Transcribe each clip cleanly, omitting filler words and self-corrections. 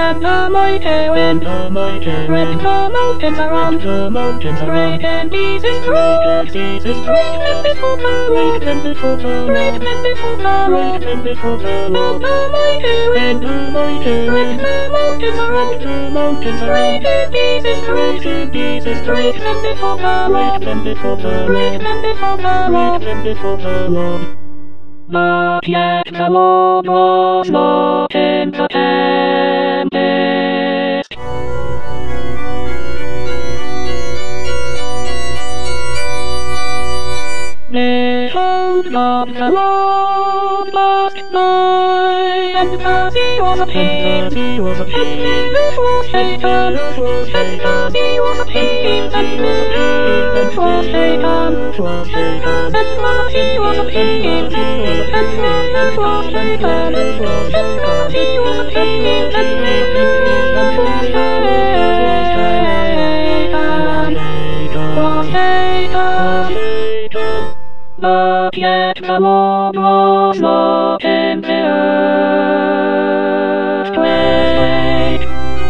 and the mighty wind. Red the mountains around. Great and easy strong. Great and before the road. Great and before the road. And the mighty wind. Red the mountains around. Great and easy strong. Great and before the road. Great and before the road. But yet the Lord was not in the tempest. Behold, God the Lord passed by, and as he was appeased, and the earth was shaken, and as he was appeased, and the earth was shaken, and as he was appeased, and the earth was shaken, and as he was appeased, and the earth was shaken. But yet the Lord was not in the earthquake.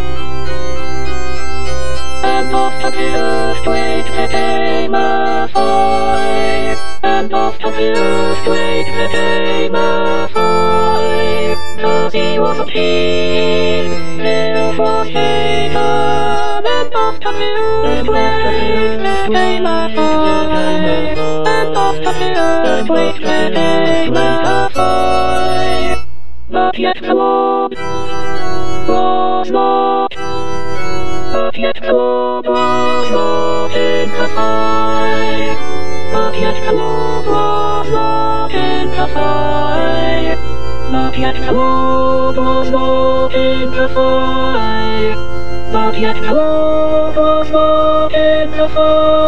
And after the earthquake there came a fire. And after the earthquake there came a fire. As he was appeased, the earth was shaken. And after the earthquake there came a fire. After the earthquake there came a fire. But yet the Lord was not. But yet the Lord was not in the fire. But yet the Lord was not in the fire. But yet the Lord was not in the fire. But yet the Lord was not in the fire.